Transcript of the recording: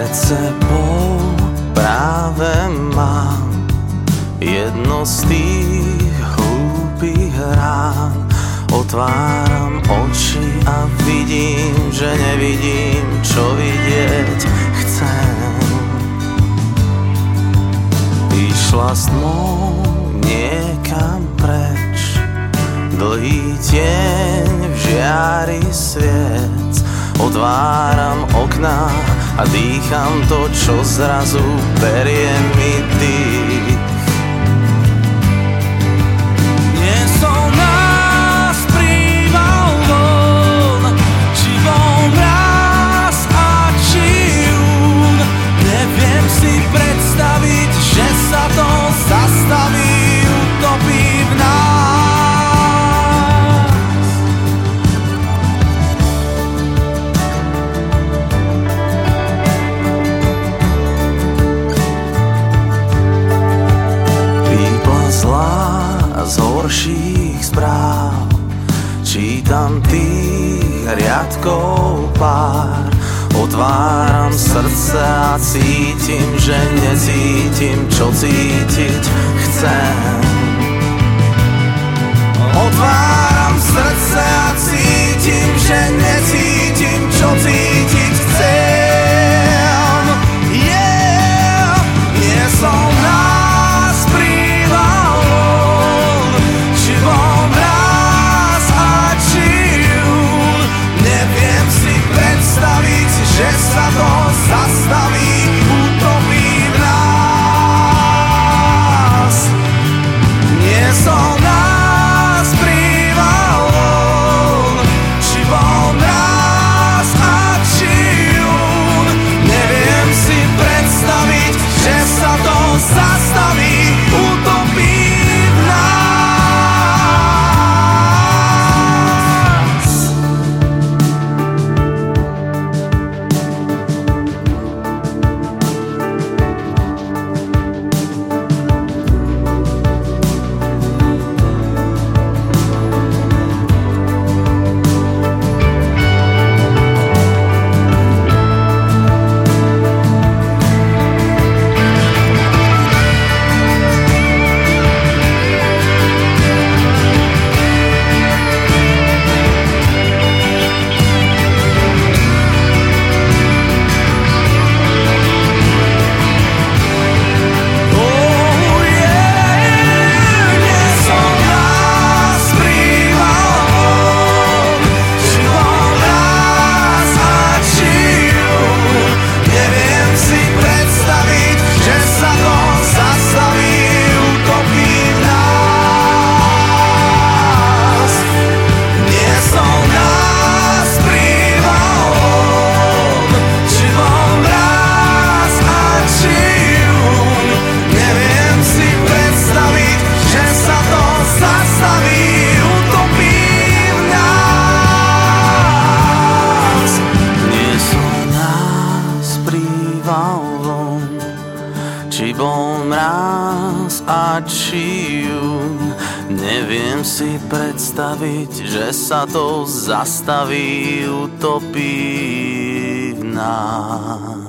Pred sebou práve mám jedno z tých hlúpych rán. Otváram oči a vidím, že nevidím, čo vidieť chcem. Išla s tmou niekam preč, dlhý tieň v žiari sviec. Otváram okná a dýcham to, čo zrazu berie mi dých. Nie som nás príval von, či bol mráz a či jún. Neviem si predstaviť, že sa to zastaví, utopí v nás. Z horších správ čítam tých riadkov pár. Otváram srdce a cítim, že necítim, čo cítiť chcem. Otváram srdce a cítim, že necítim, čo cítiť chcem. Nie som nás príval, či bol mráz a či jún. Neviem si predstaviť, že sa to zastaví, utopí v nás. Nie som nás príval, či bol mráz a či jún. Neviem si predstaviť, že sa to zastaví, utopí v nás. Či bol mráz a či jún. Neviem si predstaviť, že sa to zastaví, utopí v nás.